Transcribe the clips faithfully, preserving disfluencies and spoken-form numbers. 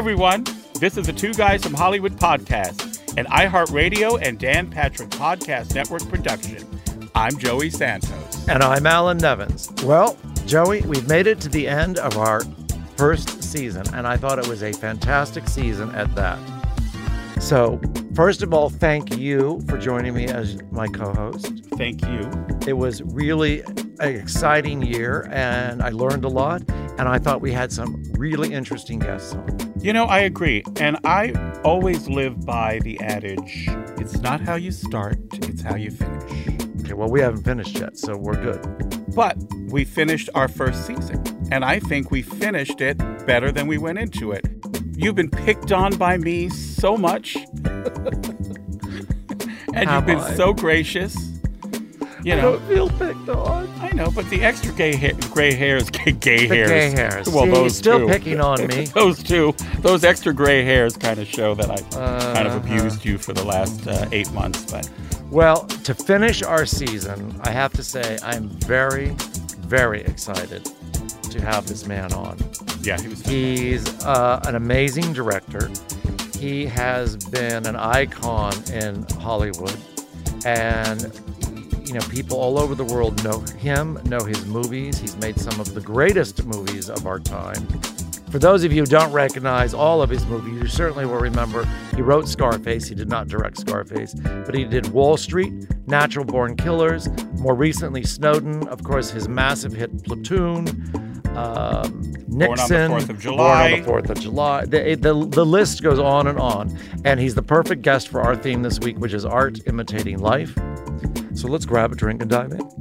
everyone. This is the Two Guys from Hollywood podcast, an iHeartRadio and Dan Patrick Podcast Network production. I'm Joey Santos. And I'm Alan Nevins. Well, Joey, we've made it to the end of our first season, and I thought it was a fantastic season at that. So, first of all, thank you for joining me as my co-host. Thank you. It was really an exciting year, and I learned a lot, and I thought we had some really interesting guests on. You know, I agree. And I always live by the adage, it's not how you start, it's how you finish. Okay, well, we haven't finished yet, so we're good. But we finished our first season, and I think we finished it better than we went into it. You've been picked on by me so much, and Have you've been I? so gracious. You I know, don't feel picked on. I know, but the extra gay hair, gray hairs, gay, gay The hairs. gay hairs. Well, See, those still two. picking on me. those two, those extra gray hairs kind of show that I Uh, kind of abused you for the last uh, eight months. But Well, to finish our season, I have to say I'm very, very excited to have this man on. yeah, he was. He's uh, an amazing director. He has been an icon in Hollywood, and you know, people all over the world know him, know his movies. He's made some of the greatest movies of our time. For those of you who don't recognize all of his movies, you certainly will remember he wrote Scarface. He did not direct Scarface, but he did Wall Street, Natural Born Killers, more recently Snowden, of course, his massive hit Platoon, um, Nixon, Born on the Fourth of July. Born on the Fourth of July. The, the, the list goes on and on. And he's the perfect guest for our theme this week, which is art imitating life. So let's grab a drink and dive in.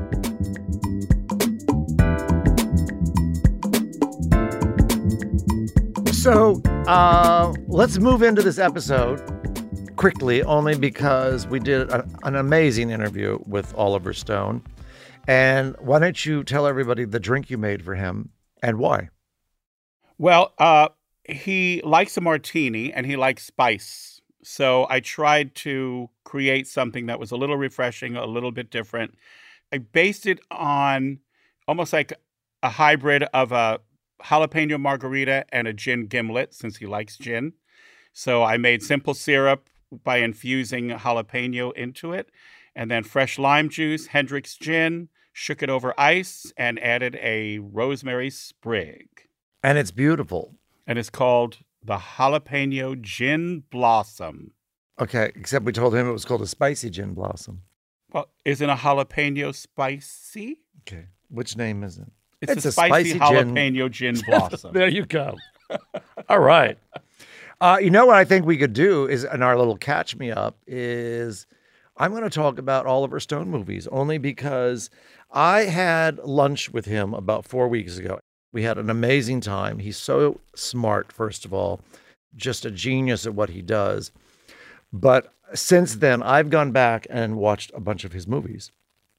So uh, let's move into this episode quickly, only because we did a, an amazing interview with Oliver Stone. And why don't you tell everybody the drink you made for him and why? Well, uh, he likes a martini and he likes spice. So I tried to create something that was a little refreshing, a little bit different. I based it on almost like a hybrid of a jalapeno margarita and a gin gimlet, since he likes gin. So I made simple syrup by infusing jalapeno into it, and then fresh lime juice, Hendrick's gin, shook it over ice, and added a rosemary sprig. And it's beautiful. And it's called the Jalapeno Gin Blossom. Okay, except we told him it was called a spicy gin blossom. Well, isn't a jalapeno spicy? Okay, which name is it? It's, It's a, a spicy, spicy gin- jalapeno gin, blossom. There you go. All right. Uh, you know what I think we could do is, in our little catch me up, is I'm going to talk about Oliver Stone movies, only because I had lunch with him about four weeks ago. We had an amazing time. He's so smart, first of all, just a genius at what he does. But since then, I've gone back and watched a bunch of his movies.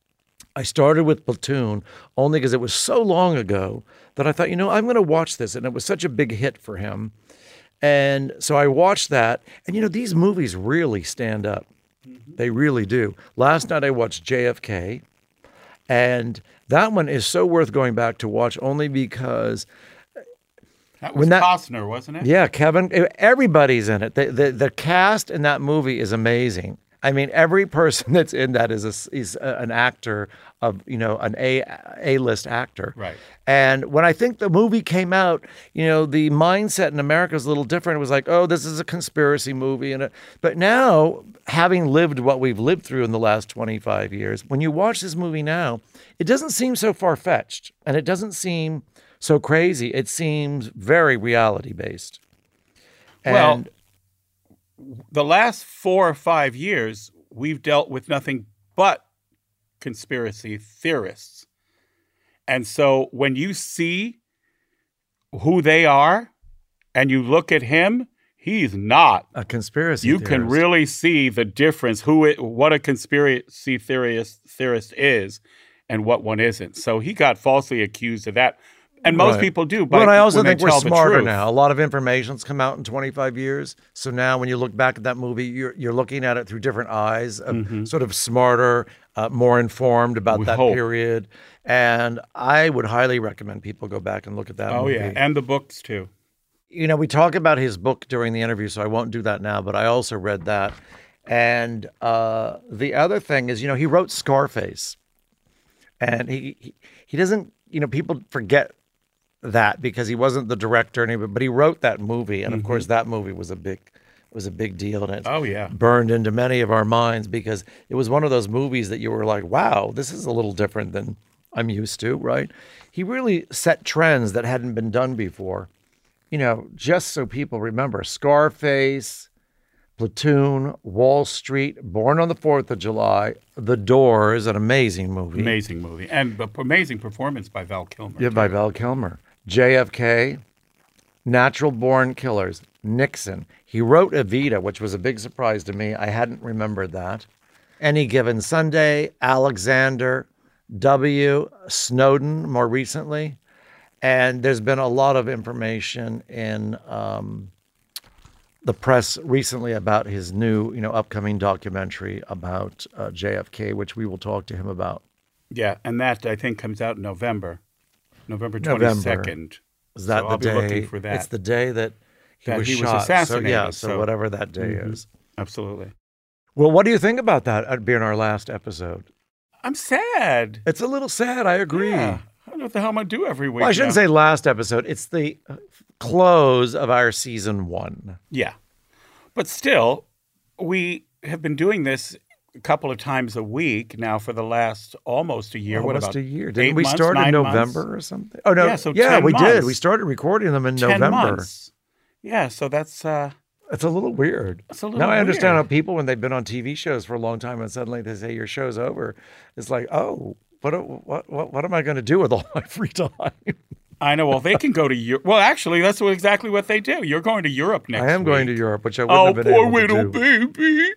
I started with Platoon only because it was so long ago that I thought, you know, I'm going to watch this. And it was such a big hit for him. And so I watched that. And, you know, these movies really stand up. Mm-hmm. They really do. Last night I watched J F K. And that one is so worth going back to watch only because That was when that- Costner, wasn't it? Yeah, Kevin, everybody's in it. The, the the cast in that movie is amazing. I mean, every person that's in that is a, is a, an actor of, you know, an A A-list actor. Right. And when I think the movie came out, you know, the mindset in America was a little different. It was like, oh, this is a conspiracy movie. and it, But now, having lived what we've lived through in the last twenty-five years, when you watch this movie now, it doesn't seem so far-fetched. And it doesn't seem so crazy. It seems very reality-based. And Well, the last four or five years, we've dealt with nothing but conspiracy theorists. And so when you see who they are and you look at him, he's not. a conspiracy You theorist. can really see the difference, who it, what a conspiracy theorist, theorist is and what one isn't. So he got falsely accused of that. And most Right. people do. But But I also when they think we're tell the smarter truth. now. A lot of information's come out in twenty-five years. So now when you look back at that movie, you're you're looking at it through different eyes, of Mhm. sort of smarter, uh, more informed about We that hope. period. And I would highly recommend people go back and look at that Oh, movie. yeah. And the books, too. You know, we talk about his book during the interview, so I won't do that now, but I also read that. And uh, the other thing is, you know, he wrote Scarface. And he, he he doesn't, you know, people forget that because he wasn't the director, and he, but he wrote that movie. And of Mm-hmm. course, that movie was a big was a big deal. And it's Oh, yeah. burned into many of our minds because it was one of those movies that you were like, wow, this is a little different than I'm used to, right? He really set trends that hadn't been done before. You know, just so people remember, Scarface, Platoon, Wall Street, Born on the fourth of July, The Doors, an amazing movie. Amazing movie. And an amazing performance by Val Kilmer. Yeah, too. by Val Kilmer. J F K, Natural Born Killers, Nixon. He wrote Evita, which was a big surprise to me. I hadn't remembered that. Any Given Sunday, Alexander, W, Snowden more recently. And there's been a lot of information in um, the press recently about his new, you know, upcoming documentary about uh, J F K, which we will talk to him about. Yeah, and that, I think, comes out in November. November November. twenty-second. Is that So the I'll be day? looking for that. It's the day that he That was he was shot. assassinated, So, yeah, so, so- whatever that day Mhm. is. Absolutely. Well, what do you think about that uh, being our last episode? I'm sad. It's a little sad. I agree. Yeah. I don't know what the hell I'm going to do every week Well, I shouldn't now. say last episode. It's the uh, close of our season one. Yeah. But still, we have been doing this a couple of times a week now for the last almost a year. What Almost about a year. eight Didn't we months, start in nine November months? or something? Oh, no. Yeah, so yeah, ten we did. months. We started recording them in ten November. months. Yeah, so that's uh, It's a little weird. it's a little Now I understand weird. how people, when they've been on T V shows for a long time and suddenly they say your show's over, it's like, oh, what what what, what am I going to do with all my free time? I know. Well, they can go to Europe. Well, actually, that's what, exactly what they do. You're going to Europe next I am going to week. Europe, which I wouldn't Oh, have been poor able little to do. baby.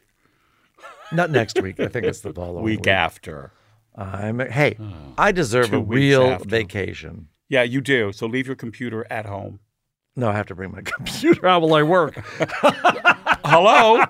Not next week. I think it's the following Week week. after. I'm hey, I deserve Two a weeks real after. vacation. Yeah, you do. So leave your computer at home. No, I have to bring my computer. How will I work? Hello?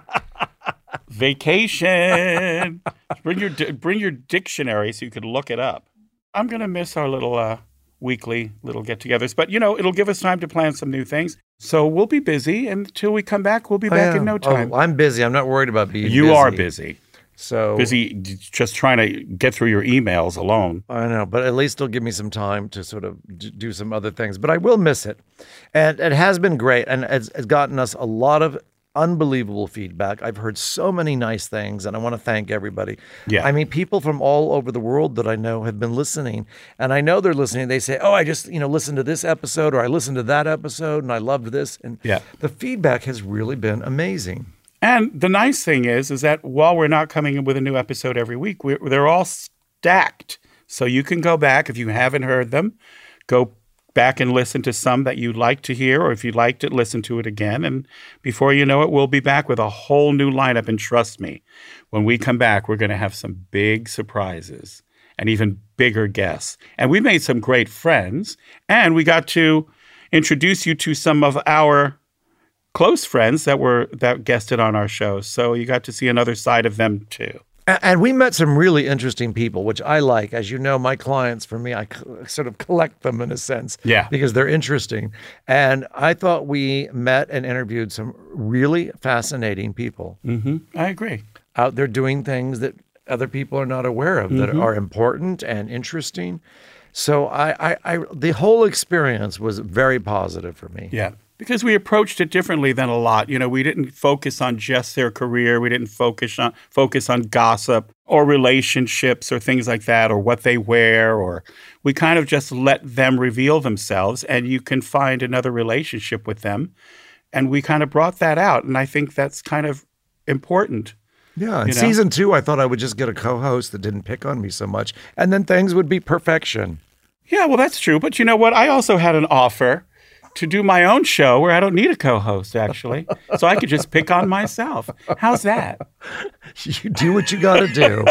Vacation. Bring your di- bring your dictionary so you can look it up. I'm going to miss our little uh, weekly little get-togethers, but you know, it'll give us time to plan some new things. So we'll be busy, and until we come back, we'll be back I in no am. time. Oh, I'm busy. I'm not worried about being you busy. are busy. So Busy d- just trying to get through your emails alone. I know, but at least it'll give me some time to sort of d- do some other things. But I will miss it. And it has been great. And it's, it's gotten us a lot of unbelievable feedback. I've heard so many nice things, and I want to thank everybody. Yeah. I mean, people from all over the world that I know have been listening. And I know they're listening. They say, oh, I just, you know, listened to this episode, or I listened to that episode, and I loved this. And Yeah. the feedback has really been amazing. And the nice thing is, is that while we're not coming in with a new episode every week, we're, they're all stacked. So you can go back if you haven't heard them, go back and listen to some that you'd like to hear, or if you liked it, listen to it again. And before you know it, we'll be back with a whole new lineup. And trust me, when we come back, we're going to have some big surprises and even bigger guests. And we made some great friends, and we got to introduce you to some of our close friends that were that guested on our show. So you got to see another side of them too. A- And we met some really interesting people, which I like. As you know, my clients, for me, I co- sort of collect them in a sense. Yeah. Because they're interesting. And I thought we met and interviewed some really fascinating people Mm-hmm. I agree. out there doing things that other people are not aware of that are important and interesting. So I, I, I, the whole experience was very positive for me. Yeah. Because we approached it differently than a lot. You know, we didn't focus on just their career. We didn't focus on focus on gossip or relationships or things like that, or what they wear, or we kind of just let them reveal themselves, and you can find another relationship with them. And we kind of brought that out. And I think that's kind of important. Yeah. In You know? season two, I thought I would just get a co-host that didn't pick on me so much. And then things would be perfection. Yeah, well, that's true. But you know what? I also had an offer to do my own show where I don't need a co-host, actually. So I could just pick on myself. How's that? You do what you got to do.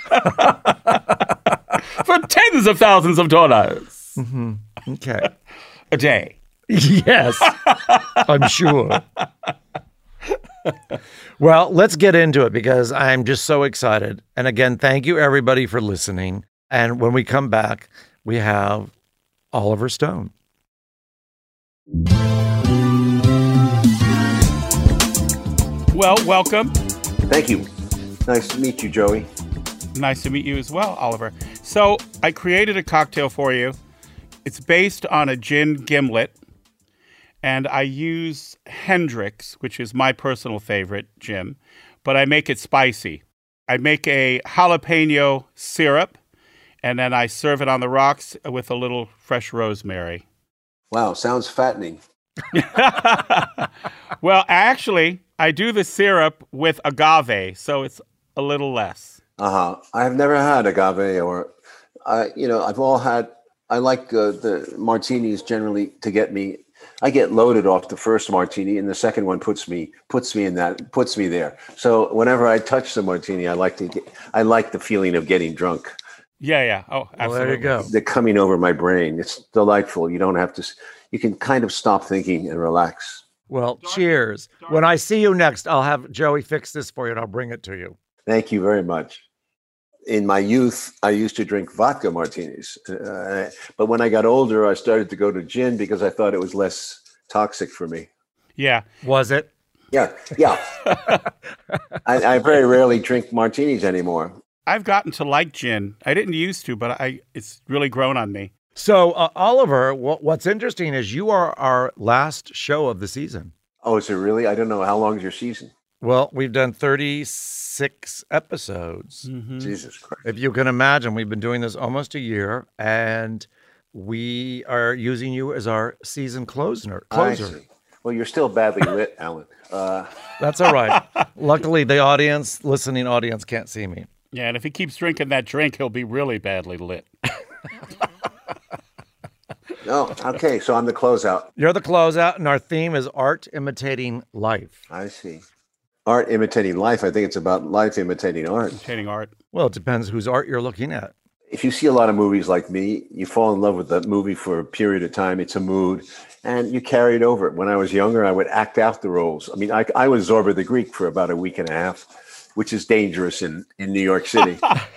For tens of thousands of dollars Okay. a day. Yes, I'm sure. Well, let's get into it because I'm just so excited. And again, thank you everybody for listening. And when we come back, we have Oliver Stone. Well, welcome. Thank you. Nice to meet you, Joey. Nice to meet you as well, Oliver. So I created a cocktail for you. It's based on a gin gimlet, and I use Hendrick's, which is my personal favorite gin, but I make it spicy. I make a jalapeno syrup, and then I serve it on the rocks with a little fresh rosemary. Wow, sounds fattening. Well, actually, I do the syrup with agave, so it's a little less. Uh-huh. I have never had agave or, I, you know, I've all had, I like uh, the martinis generally to get me, I get loaded off the first martini and the second one puts me, puts me in that, puts me there. So whenever I touch the martini, I like to get, I like the feeling of getting drunk. Yeah, yeah. Oh, absolutely. Well, there you go. They're coming over my brain. It's delightful. You don't have to, you can kind of stop thinking and relax. Well, cheers. When I see you next, I'll have Joey fix this for you and I'll bring it to you. Thank you very much. In my youth, I used to drink vodka martinis. Uh, but when I got older, I started to go to gin because I thought it was less toxic for me. Yeah. Was it? Yeah, yeah. I, I very rarely drink martinis anymore. I've gotten to like gin. I didn't used to, but I it's really grown on me. So, uh, Oliver, what, what's interesting is you are our last show of the season. Oh, is it really? I don't know. How long is your season? Well, we've done thirty-six episodes. Mm-hmm. Jesus Christ. If you can imagine, we've been doing this almost a year, and we are using you as our season closer. closer. I see. Well, you're still badly lit, Alan. Uh, That's all right. Luckily, the audience, listening audience, can't see me. Yeah, and if he keeps drinking that drink, he'll be really badly lit. no, okay. So I'm the closeout. You're the closeout, and our theme is art imitating life. I see. Art imitating life. I think it's about life imitating art. Imitating art. Well, it depends whose art you're looking at. If you see a lot of movies like me, you fall in love with that movie for a period of time. It's a mood, and you carry it over. When I was younger, I would act out the roles. I mean, I, I was Zorba the Greek for about a week and a half, which is dangerous in, in New York City.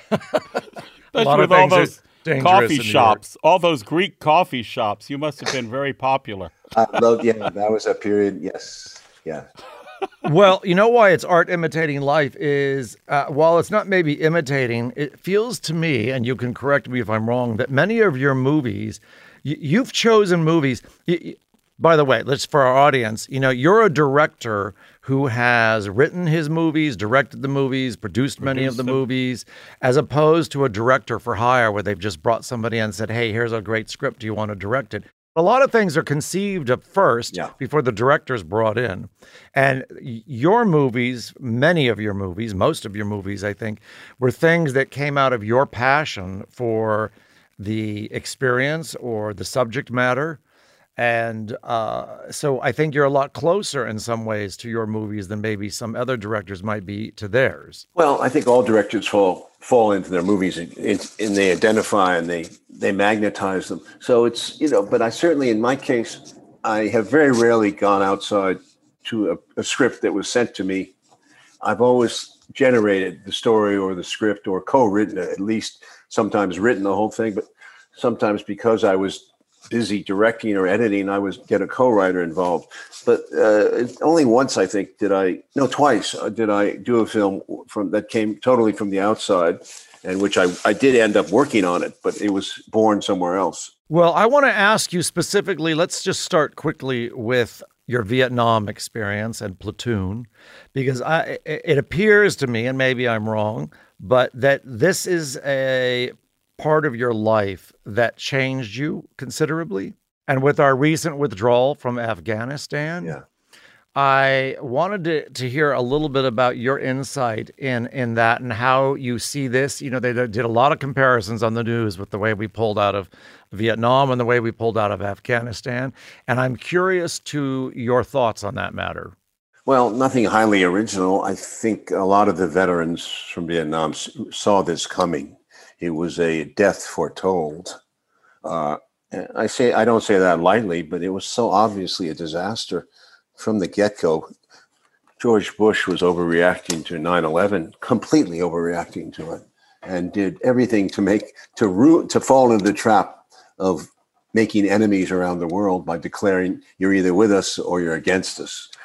A lot with of all things those coffee shops, all those Greek coffee shops. You must have been very popular. I love, yeah, that was a period. Yes, yeah. Well, you know why it's art imitating life is, uh, while it's not maybe imitating, it feels to me, and you can correct me if I'm wrong, that many of your movies, y- you've chosen movies. Y- y- by the way, let's for our audience, you know, you're a director who has written his movies, directed the movies, produced many Produced of the them. movies, as opposed to a director for hire where they've just brought somebody in and said, hey, here's a great script. Do you want to direct it? A lot of things are conceived at first Yeah. before the director's brought in. And y- your movies, many of your movies, most of your movies, I think, were things that came out of your passion for the experience or the subject matter. And uh, so I think you're a lot closer in some ways to your movies than maybe some other directors might be to theirs. Well, I think all directors fall fall into their movies and, and they identify and they they magnetize them. So it's, you know, but I certainly, in my case, I have very rarely gone outside to a, a script that was sent to me. I've always generated the story or the script or co-written it, at least sometimes written the whole thing, but sometimes because I was busy directing or editing, I was get a co-writer involved. But uh, only once, I think, did I, no, twice uh, did I do a film from that came totally from the outside, and which I, I did end up working on it, but it was born somewhere else. Well, I want to ask you specifically, let's just start quickly with your Vietnam experience and Platoon, because I, it appears to me, and maybe I'm wrong, but that this is a part of your life that changed you considerably. And with our recent withdrawal from Afghanistan, Yeah. I wanted to, to hear a little bit about your insight in, in that and how you see this. You know, they did a lot of comparisons on the news with the way we pulled out of Vietnam and the way we pulled out of Afghanistan. And I'm curious to your thoughts on that matter. Well, nothing highly original. I think a lot of the veterans from Vietnam s- saw this coming. It was a death foretold. Uh, and I say I don't say that lightly, but it was so obviously a disaster from the get-go. George Bush was overreacting to nine eleven, completely overreacting to it, and did everything to make to root to fall into the trap of making enemies around the world by declaring you're either with us or you're against us,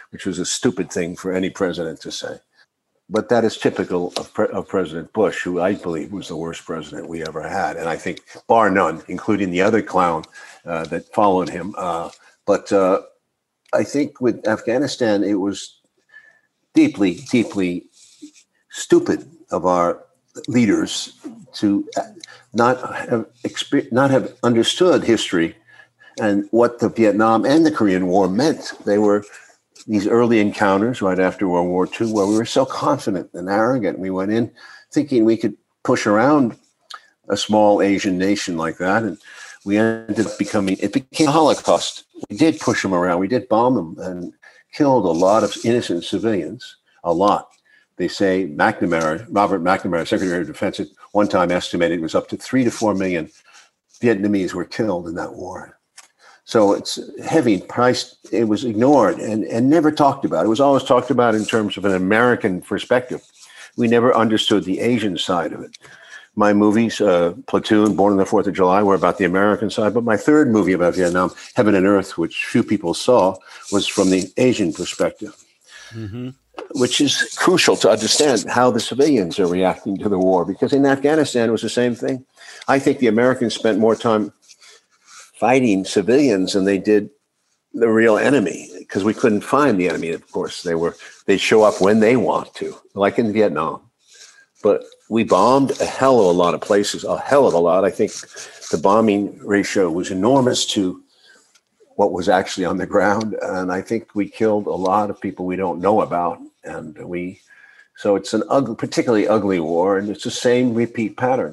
which was a stupid thing for any president to say. But that is typical of, Pre- of President Bush, who I believe was the worst president we ever had. And I think, bar none, including the other clown uh, that followed him. Uh, but uh, I think with Afghanistan, it was deeply, deeply stupid of our leaders to not have exper- not have understood history and what the Vietnam and the Korean War meant. They were these early encounters right after World War Two, where we were so confident and arrogant. We went in thinking we could push around a small Asian nation like that, and we ended up becoming, it became a Holocaust. We did push them around. We did bomb them and killed a lot of innocent civilians, a lot. They say McNamara, Robert McNamara, Secretary of Defense, at one time estimated it was up to three to four million Vietnamese were killed in that war. So it's heavy price. It was ignored and, and never talked about. It was always talked about in terms of an American perspective. We never understood the Asian side of it. My movies, uh, Platoon, Born on the Fourth of July, were about the American side. But my third movie about Vietnam, Heaven and Earth, which few people saw, was from the Asian perspective, mm-hmm. which is crucial to understand how the civilians are reacting to the war. Because in Afghanistan, it was the same thing. I think the Americans spent more time fighting civilians than they did the real enemy, because we couldn't find the enemy. Of course, they were they show up when they want to, like in Vietnam. But we bombed a hell of a lot of places, a hell of a lot. I think the bombing ratio was enormous to what was actually on the ground, and I think we killed a lot of people we don't know about. And we, so it's an ugly, particularly ugly war, and it's the same repeat pattern.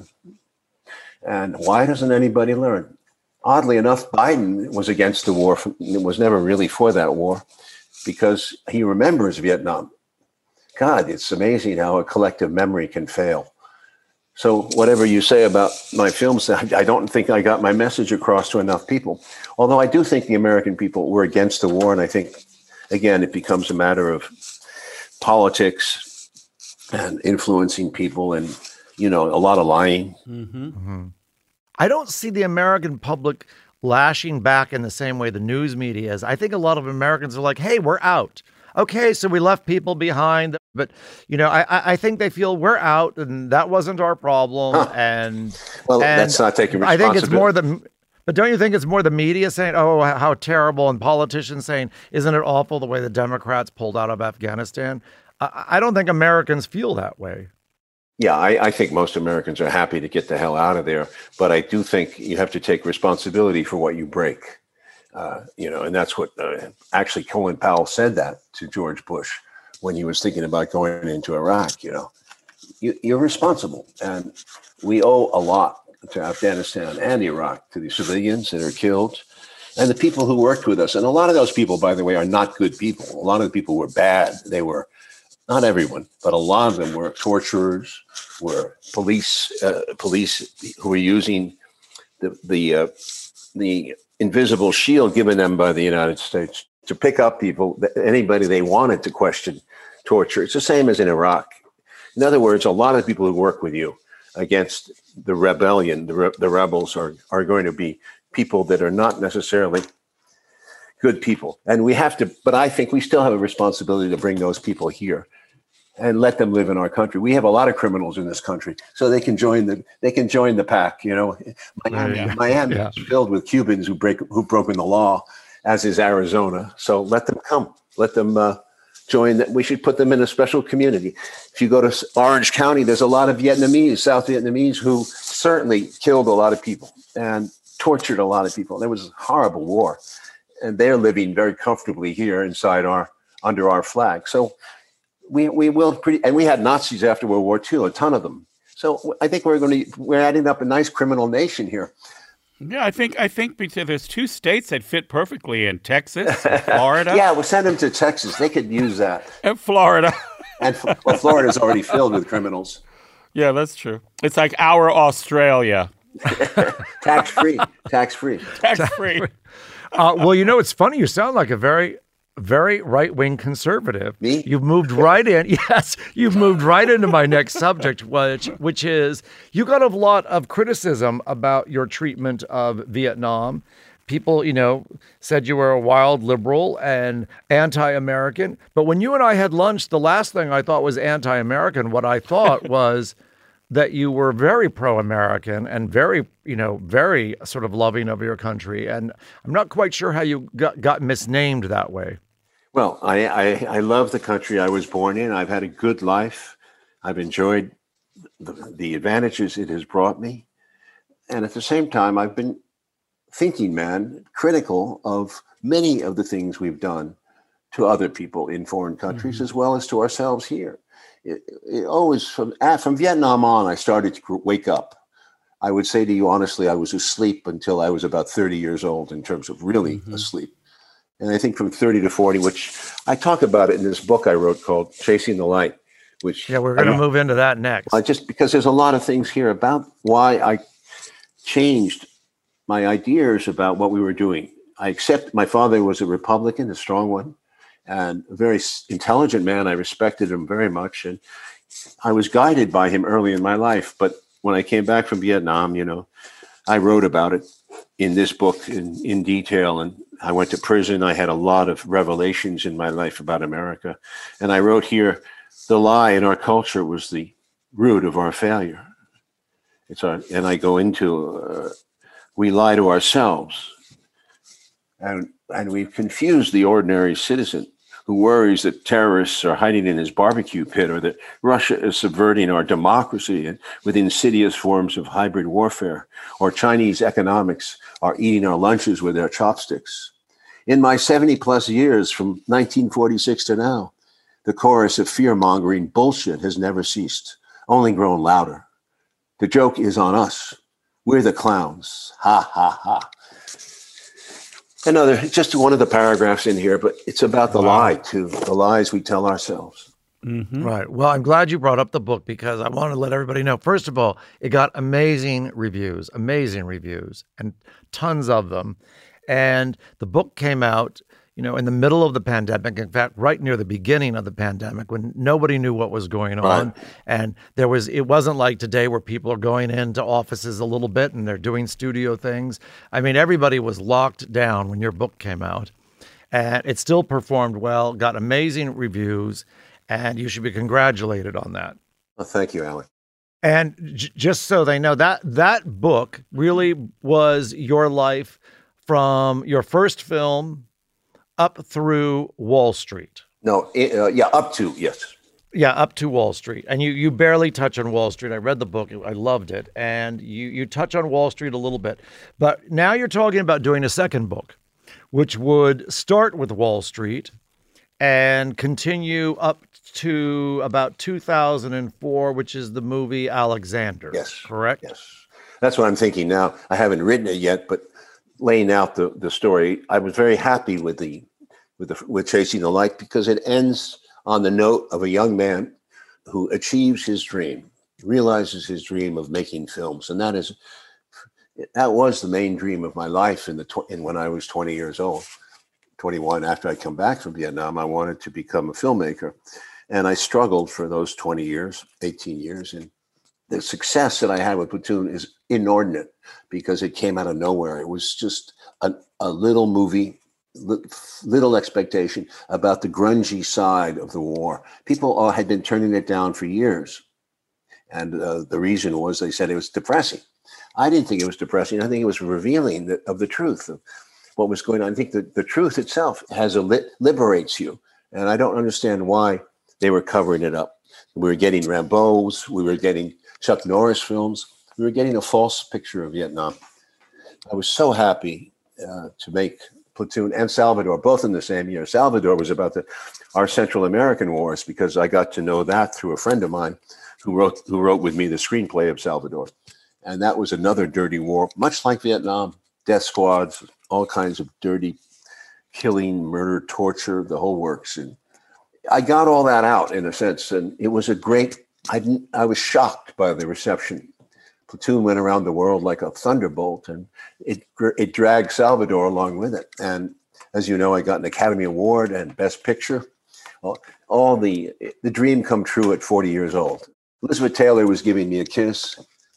And why doesn't anybody learn? Oddly enough, Biden was against the war, was never really for that war, because he remembers Vietnam. God, it's amazing how a collective memory can fail. So whatever you say about my films, I don't think I got my message across to enough people. Although I do think the American people were against the war, and I think, again, it becomes a matter of politics and influencing people and, you know, a lot of lying. Mm-hmm. Mm-hmm. I don't see the American public lashing back in the same way the news media is. I think a lot of Americans are like, hey, we're out. Okay, so we left people behind. But, you know, I I think they feel we're out and that wasn't our problem. Huh. And well, and that's not taking responsibility. I think it's more the, but don't you think it's more the media saying, oh, how terrible, and politicians saying, isn't it awful the way the Democrats pulled out of Afghanistan? I, I don't think Americans feel that way. Yeah, I, I think most Americans are happy to get the hell out of there. But I do think you have to take responsibility for what you break. Uh, you know, and that's what uh, actually Colin Powell said that to George Bush when he was thinking about going into Iraq. You know, you, you're responsible. And we owe a lot to Afghanistan and Iraq, to the civilians that are killed and the people who worked with us. And a lot of those people, by the way, are not good people. A lot of the people were bad. They were, not everyone, but a lot of them were torturers, were police, uh, police who were using the the uh, the invisible shield given them by the United States to pick up people, anybody they wanted to question torture. It's the same as in Iraq. In other words, a lot of people who work with you against the rebellion, the, re- the rebels are, are going to be people that are not necessarily good people. And we have to, but I think we still have a responsibility to bring those people here and let them live in our country. We have a lot of criminals in this country, so they can join the they can join the pack. You know, Miami, yeah. Miami yeah. is filled with Cubans who break who've broken the law, as is Arizona. So let them come. Let them uh, join. That we should put them in a special community. If you go to Orange County, there's a lot of Vietnamese, South Vietnamese, who certainly killed a lot of people and tortured a lot of people. There was a horrible war, and they're living very comfortably here inside our under our flag. So. We we will pretty, and we had Nazis after World War Two, a ton of them. So I think we're going to we're adding up a nice criminal nation here. Yeah, I think I think because there's two states that fit perfectly in Texas, and Florida. Yeah, we'll send them to Texas. They could use that. And Florida. And well, Florida's already filled with criminals. Yeah, that's true. It's like our Australia. Tax free, tax free, tax free. Uh, well, you know, it's funny. You sound like a very. Very right-wing conservative. Me? You've moved right in. Yes, you've moved right into my next subject, which which is you got a lot of criticism about your treatment of Vietnam. people, you know, said you were a wild liberal and anti-American. But when you and I had lunch, the last thing I thought was anti-American. What I thought was that you were very pro-American and very, you know, very sort of loving of your country. And I'm not quite sure how you got, got misnamed that way. Well, I, I, I love the country I was born in. I've had a good life. I've enjoyed the, the advantages it has brought me. And at the same time, I've been thinking, man, critical of many of the things we've done to other people in foreign countries, mm-hmm. as well as to ourselves here. It, it always, from, from Vietnam on, I started to wake up. I would say to you, honestly, I was asleep until I was about thirty years old in terms of really mm-hmm. asleep. And I think from thirty to forty, which I talk about it in this book I wrote called Chasing the Light, which yeah, we're going to move into that next. I just because there's a lot of things here about why I changed my ideas about what we were doing. I accept my father was a Republican, a strong one, and a very intelligent man. I respected him very much. And I was guided by him early in my life. But when I came back from Vietnam, you know, I wrote about it in this book in, in detail. And I went to prison. I had a lot of revelations in my life about America. And I wrote here, the lie in our culture was the root of our failure. It's our, and I go into, uh, we lie to ourselves. And, and we've confused the ordinary citizen who worries that terrorists are hiding in his barbecue pit or that Russia is subverting our democracy and with insidious forms of hybrid warfare, or Chinese economics are eating our lunches with their chopsticks. In my seventy plus years from nineteen forty-six to now, the chorus of fear-mongering bullshit has never ceased, only grown louder. The joke is on us. We're the clowns. Ha, ha, ha. Another, just one of the paragraphs in here, but it's about the wow. lie too, the lies we tell ourselves. Mm-hmm. Right. Well, I'm glad you brought up the book because I want to let everybody know. First of all, it got amazing reviews, amazing reviews, and tons of them. And the book came out, you know, in the middle of the pandemic. In fact, right near the beginning of the pandemic, when nobody knew what was going on, right. and there was, it wasn't like today where people are going into offices a little bit and they're doing studio things. I mean, everybody was locked down when your book came out, and it still performed well, got amazing reviews, and you should be congratulated on that. Well, thank you, Alan. And j- just so they know, that that book really was your life from your first film up through Wall Street. No, uh, yeah, up to, yes. Yeah, up to Wall Street. And you you barely touch on Wall Street. I read the book. I loved it. And you, you touch on Wall Street a little bit. But now you're talking about doing a second book, which would start with Wall Street and continue up to about two thousand four, which is the movie Alexander. Yes. Correct? Yes. That's what I'm thinking now. I haven't written it yet, but laying out the, the story, I was very happy with the with the with Chasing the Light because it ends on the note of a young man who achieves his dream, realizes his dream of making films, and that is that was the main dream of my life in the tw- in when I was twenty years old, twenty-one. After I come back from Vietnam, I wanted to become a filmmaker, and I struggled for those twenty years, eighteen years, and the success that I had with Platoon is inordinate because it came out of nowhere. It was just a, a little movie, li- little expectation about the grungy side of the war. People all had been turning it down for years. And uh, the reason was they said it was depressing. I didn't think it was depressing. I think it was revealing the, of the truth of what was going on. I think that the truth itself has a li- liberates you. And I don't understand why they were covering it up. We were getting Rambeau's, we were getting Chuck Norris films. We were getting a false picture of Vietnam. I was so happy uh, to make Platoon and Salvador, both in the same year. Salvador was about the, our Central American wars because I got to know that through a friend of mine who wrote who wrote with me the screenplay of Salvador. And that was another dirty war, much like Vietnam, death squads, all kinds of dirty killing, murder, torture, the whole works. And I got all that out in a sense. And it was a great I didn't, I was shocked by the reception. Platoon went around the world like a thunderbolt, and it it dragged Salvador along with it. And as you know, I got an Academy Award and Best Picture. All, all the the dream come true at forty years old. Elizabeth Taylor was giving me a kiss.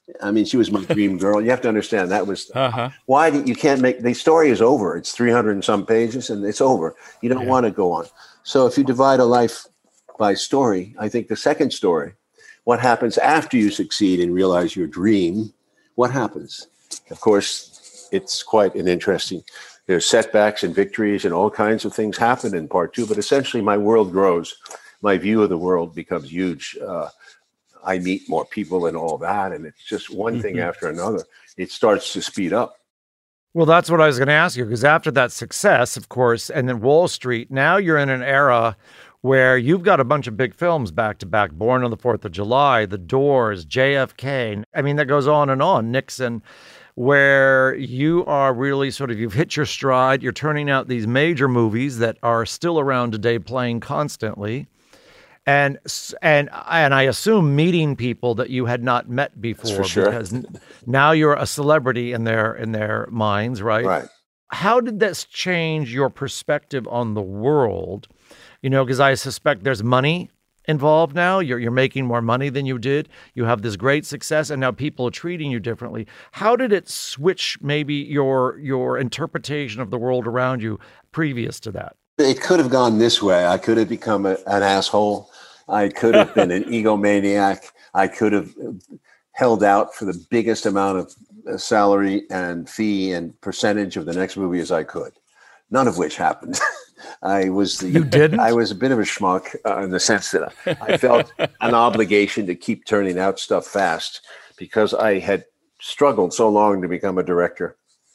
I mean, she was my dream girl. You have to understand that was Uh-huh. why do, you can't make the story is over. It's three hundred and some pages and it's over. You don't Yeah. want to go on. So if you divide a life by story, I think the second story, what happens after you succeed and realize your dream, what happens? Of course, it's quite an interesting, there's setbacks and victories and all kinds of things happen in part two, but essentially my world grows. My view of the world becomes huge. Uh, I meet more people and all that. And it's just one mm-hmm. thing after another. It starts to speed up. Well, that's what I was going to ask you, because after that success, of course, and then Wall Street, now you're in an era where you've got a bunch of big films back to back, Born on the fourth of July, The Doors, J F K. I mean, that goes on and on, Nixon, where you are really sort of, you've hit your stride. You're turning out these major movies that are still around today, playing constantly. And and and I assume meeting people that you had not met before, sure. because now you're a celebrity in their in their minds, right? Right. How did this change your perspective on the world? You know, because I suspect there's money involved now. You're you're making more money than you did. You have this great success, and now people are treating you differently. How did it switch maybe your your interpretation of the world around you previous to that? It could have gone this way. I could have become a, an asshole. I could have been an egomaniac. I could have held out for the biggest amount of salary and fee and percentage of the next movie as I could. None of which happened. I was the, you didn't? I was a bit of a schmuck uh, in the sense that I felt an obligation to keep turning out stuff fast because I had struggled so long to become a director,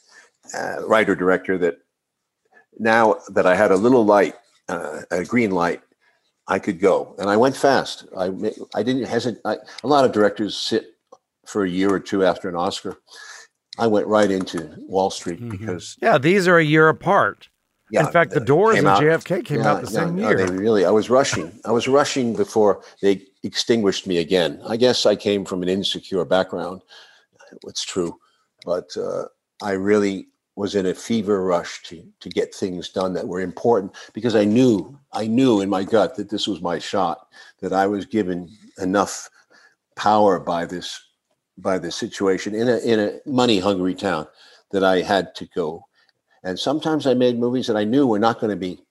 uh, writer director, that now that I had a little light, uh, a green light, I could go. And I went fast. I I didn't hesitate. I, a lot of directors sit for a year or two after an Oscar. I went right into Wall Street mm-hmm. because... Yeah, these are a year apart. Yeah, in fact, The Doors and out, J F K came yeah, out the yeah, same no, year. They really, I was rushing. I was rushing before they extinguished me again. I guess I came from an insecure background. It's true. But uh, I really... was in a fever rush to to get things done that were important because I knew I knew in my gut that this was my shot, that I was given enough power by this by this situation in a in a money hungry town that I had to go. And sometimes I made movies that I knew were not going to be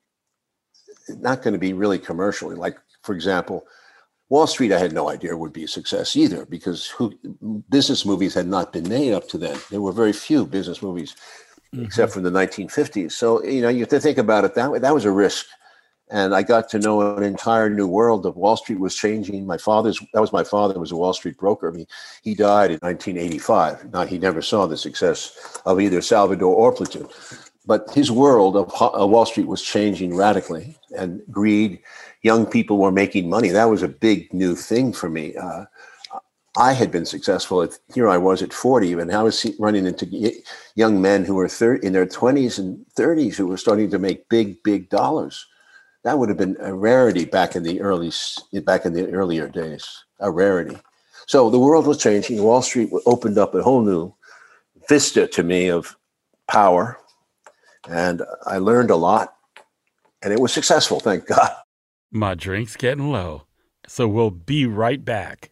not going to be really commercially. Like, for example, Wall Street, I had no idea would be a success either because who business movies had not been made up to then. There were very few business movies. Mm-hmm. Except from the nineteen fifties. So, you know, you have to think about it that way. That was a risk. And I got to know an entire new world of Wall Street was changing. My father's, that was my father, was a Wall Street broker. I mean, he died in nineteen eighty-five. Now, he never saw the success of either Salvador or Platoon. But his world of, of Wall Street was changing radically. And greed, young people were making money. That was a big new thing for me. Uh, I had been successful at, here I was at forty, and I was running into young men who were thirty, in their twenties and thirties who were starting to make big, big dollars. That would have been a rarity back in the early, back in the earlier days, a rarity. So the world was changing. Wall Street opened up a whole new vista to me of power, and I learned a lot, and it was successful, thank God. My drink's getting low, so we'll be right back.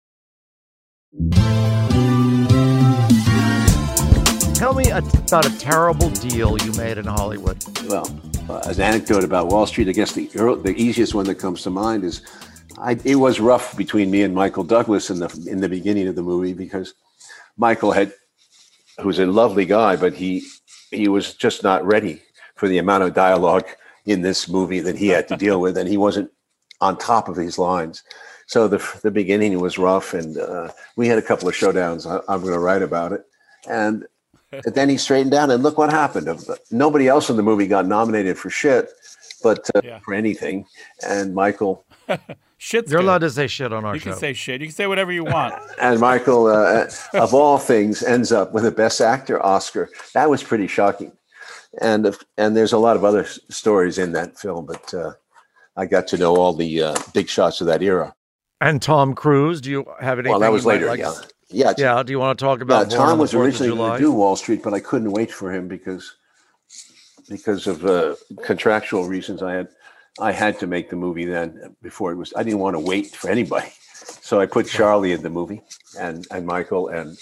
Tell me about a terrible deal you made in Hollywood. Well, uh, as an anecdote about Wall Street, I guess the the easiest one that comes to mind is I, it was rough between me and Michael Douglas in the in the beginning of the movie because Michael had, who's a lovely guy, but he he was just not ready for the amount of dialogue in this movie that he had to deal with, and he wasn't on top of his lines. So the the beginning was rough, and uh, we had a couple of showdowns. I, I'm going to write about it. And then he straightened down, and look what happened. Nobody else in the movie got nominated for shit, but uh, yeah. for anything. And Michael... Shit's You're good. allowed to say shit on our you show. You can say shit. You can say whatever you want. And Michael, uh, of all things, ends up with a Best Actor Oscar. That was pretty shocking. And, and there's a lot of other stories in that film, but uh, I got to know all the uh, big shots of that era. And Tom Cruise, do you have anything? Well, that was later, like? yeah. Yeah, yeah. Do you want to talk about? Yeah, Tom was originally going to do Wall Street, but I couldn't wait for him because because of uh, contractual reasons. I had I had to make the movie then before it was. I didn't want to wait for anybody, so I put Charlie in the movie, and and Michael and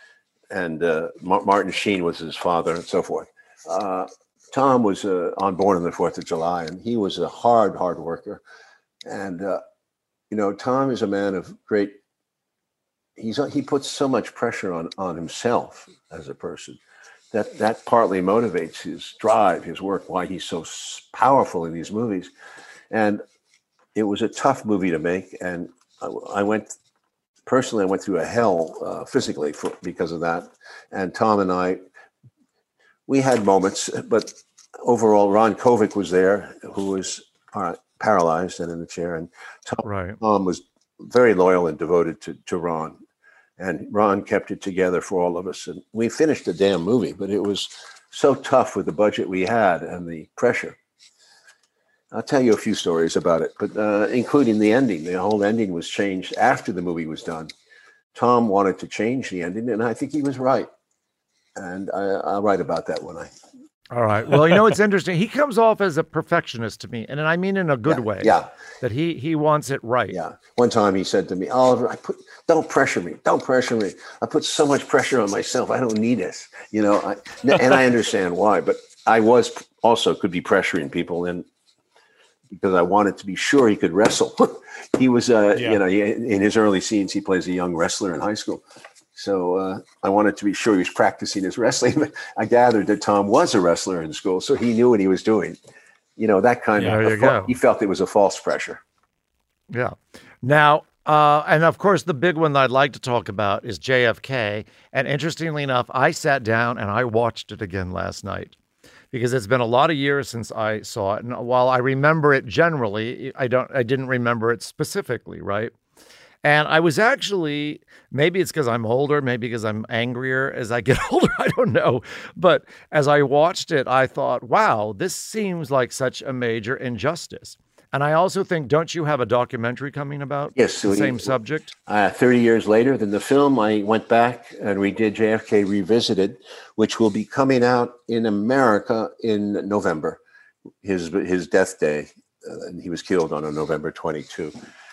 and uh, Ma- Martin Sheen was his father and so forth. Uh, Tom was uh, on Born on the Fourth of July, and he was a hard, hard worker. And uh, you know, Tom is a man of great. He's he puts so much pressure on on himself as a person that that partly motivates his drive, his work, why he's so s- powerful in these movies. And it was a tough movie to make, and I, I went personally. I went through a hell uh, physically for because of that. And Tom and I, we had moments, but overall, Ron Kovic was there, who was uh, paralyzed and in the chair, and Tom, Right. Tom was very loyal and devoted to to Ron. And Ron kept it together for all of us. And we finished the damn movie, but it was so tough with the budget we had and the pressure. I'll tell you a few stories about it, but uh, including the ending. The whole ending was changed after the movie was done. Tom wanted to change the ending, and I think he was right. And I, I'll write about that when I. All right. Well, you know, it's interesting. He comes off as a perfectionist to me, and I mean in a good yeah, way. Yeah. That he he wants it right. Yeah. One time he said to me, Oliver, I put don't pressure me. Don't pressure me. I put so much pressure on myself. I don't need it. You know, I, and I understand why, but I was also could be pressuring people and because I wanted to be sure he could wrestle. He was, uh, Yeah. you know, he, in his early scenes, he plays a young wrestler in high school. So uh, I wanted to be sure he was practicing his wrestling. I gathered that Tom was a wrestler in school, so he knew what he was doing. You know, that kind Yeah. of, There you a fa- go. he felt it was a false pressure. Yeah. Now, uh, and of course, the big one that I'd like to talk about is J F K. And interestingly enough, I sat down and I watched it again last night because it's been a lot of years since I saw it. And while I remember it generally, I don't, I didn't remember it specifically, right? And I was actually, maybe it's because I'm older, maybe because I'm angrier as I get older, I don't know. But as I watched it, I thought, wow, this seems like such a major injustice. And I also think, don't you have a documentary coming about Yes, so the he- same subject? Uh, thirty years later than the film, I went back and we did J F K Revisited, which will be coming out in America in November, his his death day. Uh, and he was killed on a November twenty-second.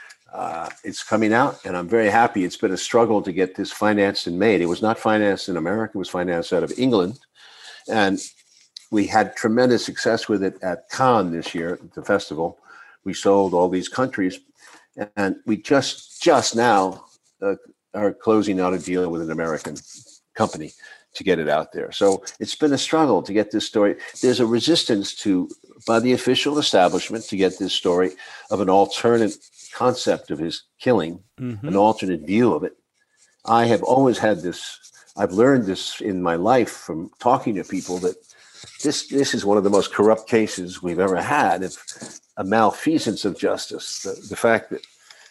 Uh, it's coming out, and I'm very happy. It's been a struggle to get this financed and made. It was not financed in America. It was financed out of England. And we had tremendous success with it at Cannes this year, at the festival. We sold all these countries. And we just just now uh, are closing out a deal with an American company to get it out there. So it's been a struggle to get this story. There's a resistance to by the official establishment to get this story of an alternate concept of his killing, Mhm. an alternate view of it. I have always had this. I've learned this in my life from talking to people that this this is one of the most corrupt cases we've ever had. It's a malfeasance of justice. The, the fact that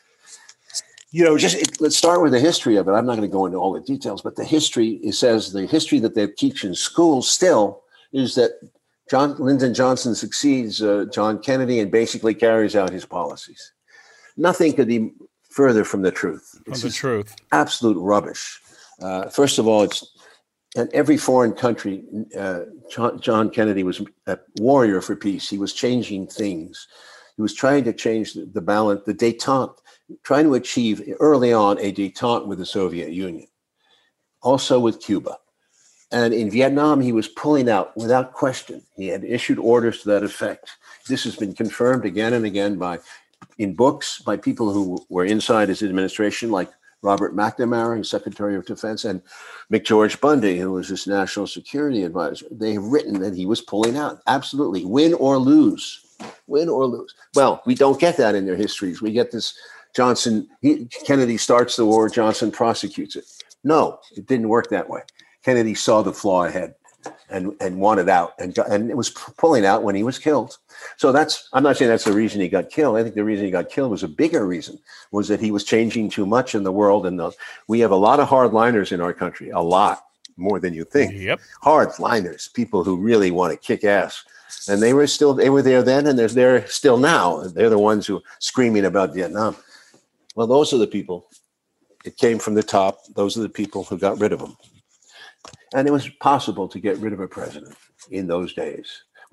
you know, just it, let's start with the history of it. I'm not going to go into all the details, but the history, it says the history that they teach in school still is that John Lyndon Johnson succeeds uh, John Kennedy and basically carries out his policies. Nothing could be further from the truth. On It's the just truth. absolute rubbish. Uh, first of all, it's in every foreign country. Uh, John, John Kennedy was a warrior for peace. He was changing things. He was trying to change the, the balance, the détente, trying to achieve early on a détente with the Soviet Union, also with Cuba. And in Vietnam, he was pulling out without question. He had issued orders to that effect. This has been confirmed again and again by, in books, by people who were inside his administration, like Robert McNamara, his Secretary of Defense, and McGeorge Bundy, who was his national security advisor. They have written that he was pulling out, absolutely, win or lose. Win or lose. Well, we don't get that in their histories. We get this Johnson, he, Kennedy starts the war, Johnson prosecutes it. No, it didn't work that way. Kennedy saw the flaw ahead and, and wanted out, and, and it was pulling out when he was killed. So that's, I'm not saying that's the reason he got killed. I think the reason he got killed was a bigger reason, was that he was changing too much in the world. And the, we have a lot of hardliners in our country, a lot more than you think. Yep. Hardliners, people who really want to kick ass. And they were still, they were there then, and they're there still now. They're the ones who are screaming about Vietnam. Well, those are the people. It came from the top. Those are the people who got rid of him. And it was possible to get rid of a president in those days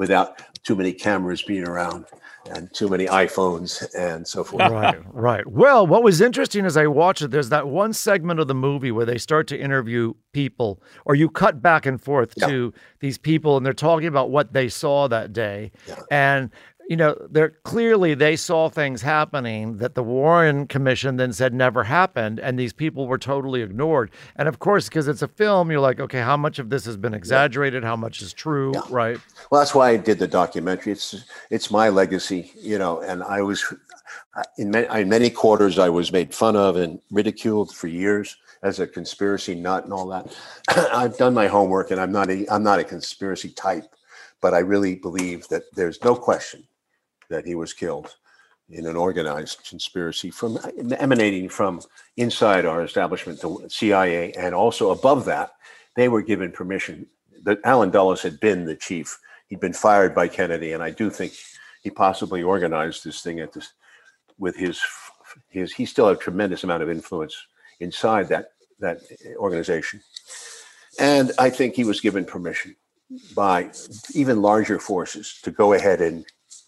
without too many cameras being around and too many iPhones and so forth. Right, right. Well, what was interesting as I watched it, there's that one segment of the movie where they start to interview people, or you cut back and forth Yeah. to these people, and they're talking about what they saw that day. Yeah. And you know, they're clearly they saw things happening that the Warren Commission then said never happened, and these people were totally ignored. And of course, because it's a film, you're like, okay, how much of this has been exaggerated? How much is true? Yeah. Right? Well, that's why I did the documentary. It's it's my legacy, you know. And I was in many, in many quarters, I was made fun of and ridiculed for years as a conspiracy nut and all that. I've done my homework, and I'm not a I'm not a conspiracy type, but I really believe that there's no question that he was killed in an organized conspiracy from emanating from inside our establishment, the C I A, and also above that, they were given permission. That Alan Dulles had been the chief. He'd been fired by Kennedy, and I do think he possibly organized this thing at this with his his. He still had a tremendous amount of influence inside that that organization, and I think he was given permission by even larger forces to go ahead and.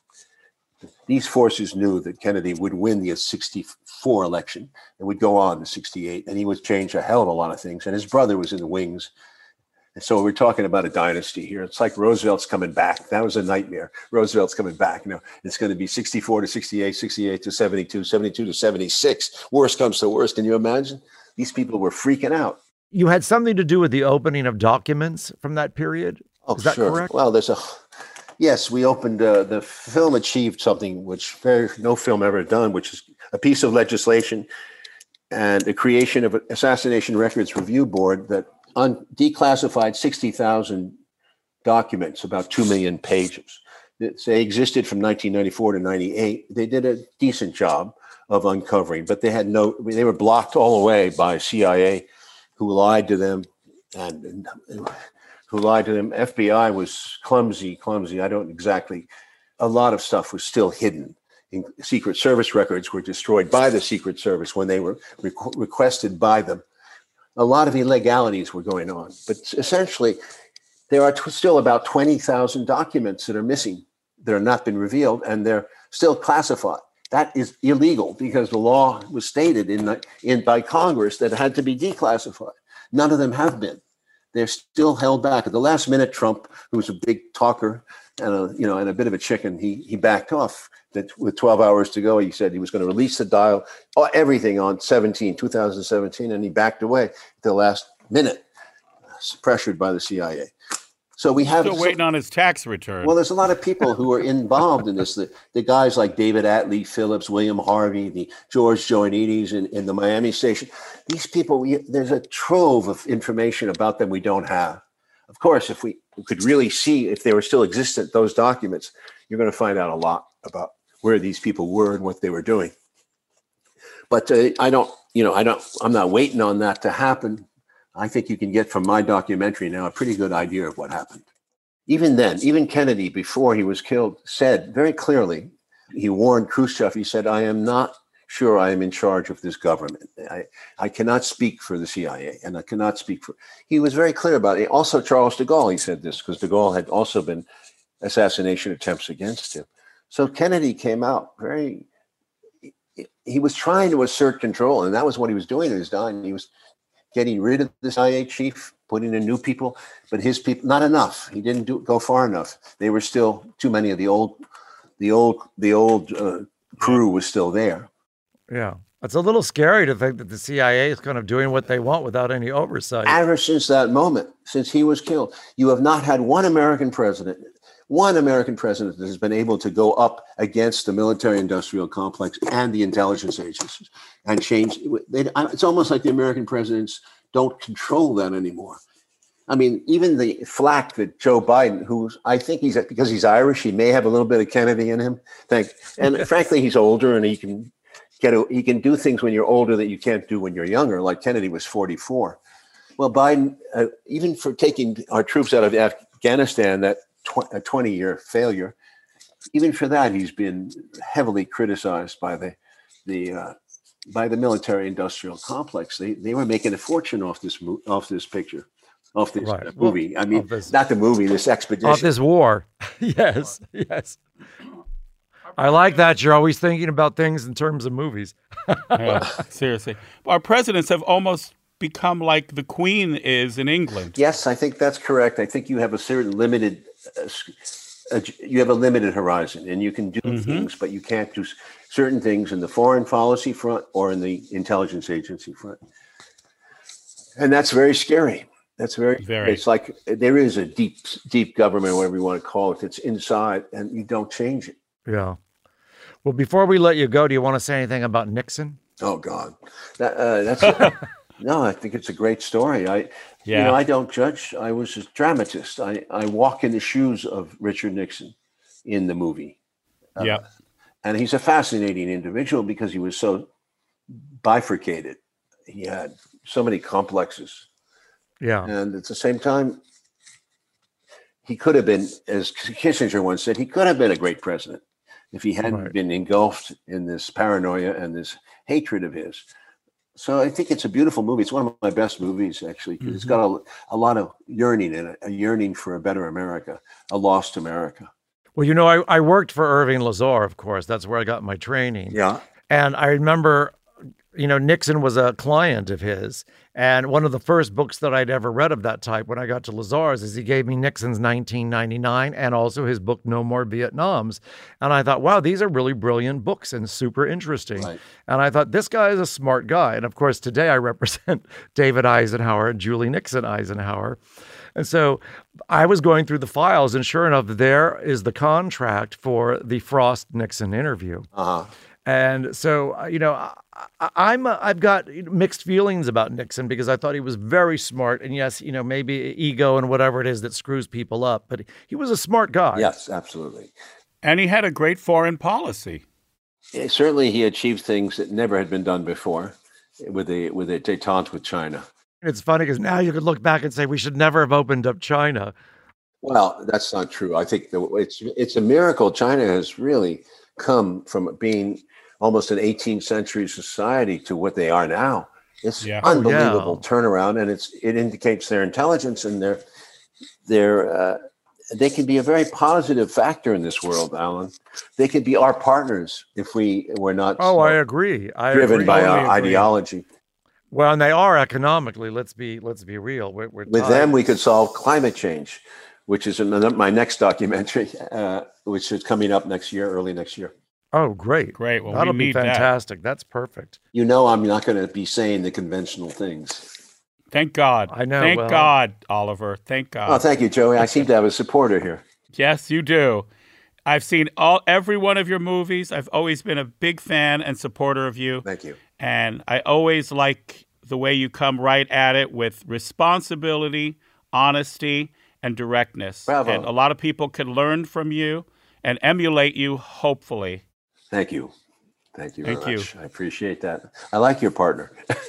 These forces knew that Kennedy would win the sixty-four election and would go on to sixty-eight, and he would change a hell of a lot of things. And his brother was in the wings. And so we're talking about a dynasty here. It's like Roosevelt's coming back. That was a nightmare. Roosevelt's coming back. You know, it's going to be sixty-four to sixty-eight, sixty-eight to seventy-two, seventy-two to seventy-six. Worst comes to worst. Can you imagine? These people were freaking out. You had something to do with the opening of documents from that period? Oh, Is that sure. correct? Well, there's a... Yes, we opened, uh, the film achieved something which very no film ever done, which is a piece of legislation and the creation of an Assassination Records Review Board that un- declassified sixty thousand documents, about two million pages. They existed from nineteen ninety-four to ninety-eight. They did a decent job of uncovering, but they had no, they were blocked all the way by C I A, who lied to them and, and who lied to them. F B I was clumsy, clumsy. I don't exactly, a lot of stuff was still hidden. In Secret Service records were destroyed by the Secret Service when they were requ- requested by them. A lot of illegalities were going on, but essentially there are t- still about twenty thousand documents that are missing that have not been revealed, and they're still classified. That is illegal because the law was stated in, in by Congress that it had to be declassified. None of them have been. They're still held back. At the last minute, Trump, who was a big talker and a, you know, and a bit of a chicken, he he backed off. That with twelve hours to go, he said he was going to release the dial, everything on seventeen, two thousand seventeen, and he backed away at the last minute, pressured by the C I A. So we have still waiting on his tax return. Well, there's a lot of people who are involved in this. The, the guys like David Atlee Phillips, William Harvey, the George Joannides in, in the Miami station. These people, we, there's a trove of information about them we don't have. Of course, if we could really see if they were still existent, those documents, you're going to find out a lot about where these people were and what they were doing. But uh, I don't, you know, I don't, I'm not waiting on that to happen. I think you can get from my documentary now a pretty good idea of what happened. Even then, even Kennedy, before he was killed, said very clearly, he warned Khrushchev, he said, I am not sure I am in charge of this government. I, I cannot speak for the C I A, and I cannot speak for, he was very clear about it. Also, Charles de Gaulle, he said this, because de Gaulle had also been assassination attempts against him. So Kennedy came out very, he was trying to assert control, and that was what he was doing in his dying. He was getting rid of the C I A chief, putting in new people, but his people, not enough. He didn't do, go far enough. They were still, too many of the old, the old, the old uh, crew was still there. Yeah. It's a little scary to think that the C I A is kind of doing what they want without any oversight. Ever since that moment, since he was killed, you have not had one American president, one American president that has been able to go up against the military-industrial complex and the intelligence agencies and change. They, it's almost like the American presidents don't control that anymore. I mean, even the flack that Joe Biden, who I think he's, because he's Irish, he may have a little bit of Kennedy in him. Thank, and frankly, he's older and he can get a, he can do things when you're older that you can't do when you're younger. Like Kennedy was forty-four. Well, Biden, uh, even for taking our troops out of Afghanistan, that tw- a twenty-year failure, even for that, he's been heavily criticized by the the uh, by the military-industrial complex. They they were making a fortune off this off this picture. off this Right. uh, Well, movie. I mean, off this- not the movie, this expedition. Off this war. Yes, yes. I like that. You're always thinking about things in terms of movies. Yeah, seriously. Our presidents have almost become like the Queen is in England. Yes, I think that's correct. I think you have a certain limited, uh, s- uh, you have a limited horizon, and you can do Mhm. things, but you can't do s- certain things in the foreign policy front or in the intelligence agency front. And that's very scary. That's very, Very. It's like there is a deep, deep government, whatever you want to call it, that's inside, and you don't change it. Yeah. Well, before we let you go, do you want to say anything about Nixon? Oh God, that, uh, that's no. I think it's a great story. I, Yeah. you know, I don't judge. I was a dramatist. I, I walk in the shoes of Richard Nixon in the movie. Uh, Yeah. And he's a fascinating individual because he was so bifurcated. He had so many complexes. Yeah. And at the same time, he could have been, as Kissinger once said, he could have been a great president if he hadn't Right. been engulfed in this paranoia and this hatred of his. So I think it's a beautiful movie. It's one of my best movies, actually, 'cause it's got a, a lot of yearning in it, a yearning for a better America, a lost America. Well, you know, I, I worked for Irving Lazar, of course. That's where I got my training. Yeah. And I remember, you know, Nixon was a client of his. And one of the first books that I'd ever read of that type when I got to Lazar's is he gave me Nixon's nineteen ninety-nine and also his book, No More Vietnams. And I thought, wow, these are really brilliant books and super interesting. Right. And I thought, this guy is a smart guy. And of course, today I represent David Eisenhower and Julie Nixon Eisenhower. And so I was going through the files, and sure enough, there is the contract for the Frost-Nixon interview. Uh-huh. And so, uh, you know, I, I, I'm uh, I've got mixed feelings about Nixon because I thought he was very smart. And yes, you know, maybe ego and whatever it is that screws people up, but he was a smart guy. Yes, absolutely. And he had a great foreign policy. Yeah, certainly he achieved things that never had been done before with a, with a détente with China. It's funny because now you could look back and say we should never have opened up China. Well, that's not true. I think the, it's it's a miracle. China has really come from being almost an eighteenth century society to what they are now. It's Yeah. unbelievable Oh, yeah. turnaround, and it's it indicates their intelligence and their their uh, they can be a very positive factor in this world, Alan. They could be our partners if we were not Oh, so I agree. I driven agree. by Totally our agree. ideology. Well, and they are economically. Let's be let's be real. We're, we're With tied. them, we could solve climate change, which is another, my next documentary, uh, which is coming up next year, early next year. Oh, great. Great. Well, That'll we be need that. fantastic. That's perfect. You know, I'm not going to be saying the conventional things. Thank God. I know, Thank well- God, Oliver. Thank God. Oh, thank you, Joey. I seem to have a supporter here. Yes, you do. I've seen all every one of your movies. I've always been a big fan and supporter of you. Thank you. And I always like the way you come right at it with responsibility, honesty, and directness. Bravo. And a lot of people can learn from you and emulate you, hopefully. Thank you. Thank you very Thank you. much. I appreciate that. I like your partner.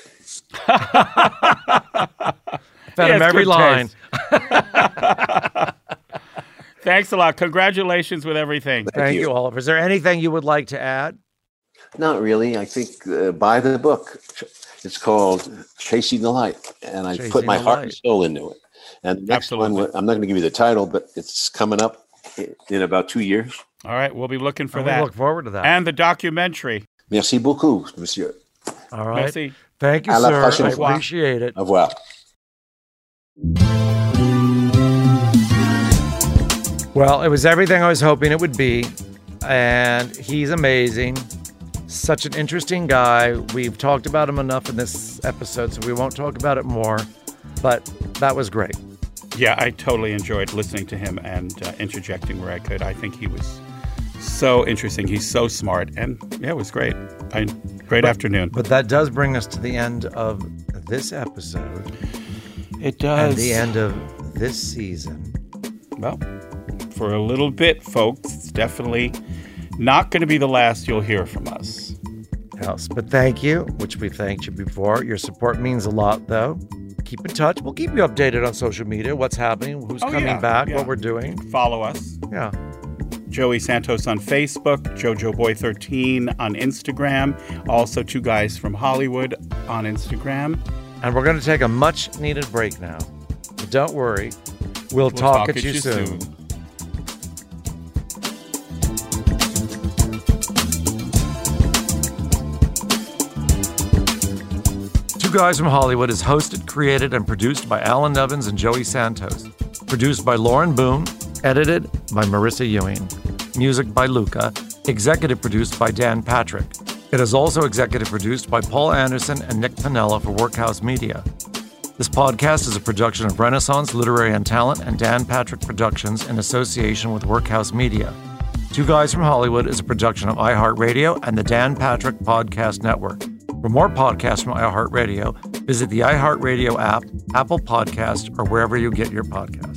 Fed He him has every good line. taste. Thanks a lot. Congratulations with everything. Thank Thank you. you, Oliver. Is there anything you would like to add? Not really. I think uh, buy the book. It's called Chasing the Light, and I Chasing put my the heart Light. and soul into it. And the next Absolutely. one, I'm not going to give you the title, but it's coming up i- in about two years. All right, we'll be looking for And we that. look forward to that. And the documentary. Merci beaucoup, monsieur. All right. Merci. Thank you, À la sir. prochaine I fois. appreciate it. Au revoir. Well, it was everything I was hoping it would be. And he's amazing. Such an interesting guy. We've talked about him enough in this episode, so we won't talk about it more. But that was great. Yeah, I totally enjoyed listening to him and uh, interjecting where I could. I think he was so interesting. He's so smart. And yeah, it was great. I, great afternoon. But that does bring us to the end of this episode It does. and the end of this season. Well, for a little bit, folks, it's definitely not going to be the last you'll hear from us. Else. But thank you, which we've thanked you before. Your support means a lot, though. Keep in touch. We'll keep you updated on social media, what's happening, who's Oh, coming yeah, back, yeah. what we're doing. Follow us. Yeah. Joey Santos on Facebook, Jojo Boy thirteen on Instagram. Also, Two Guys from Hollywood on Instagram. And we're going to take a much needed break now. But don't worry. We'll, We'll talk, at you soon. soon. Two Guys from Hollywood is hosted, created, and produced by Alan Nevins and Joey Santos. Produced by Lauren Boone. Edited by Marissa Ewing. Music by Luca. Executive produced by Dan Patrick. It is also executive produced by Paul Anderson and Nick Piniella for Workhouse Media. This podcast is a production of Renaissance Literary and Talent and Dan Patrick Productions in association with Workhouse Media. Two Guys from Hollywood is a production of iHeartRadio and the Dan Patrick Podcast Network. For more podcasts from iHeartRadio, visit the iHeartRadio app, Apple Podcast, or wherever you get your podcasts.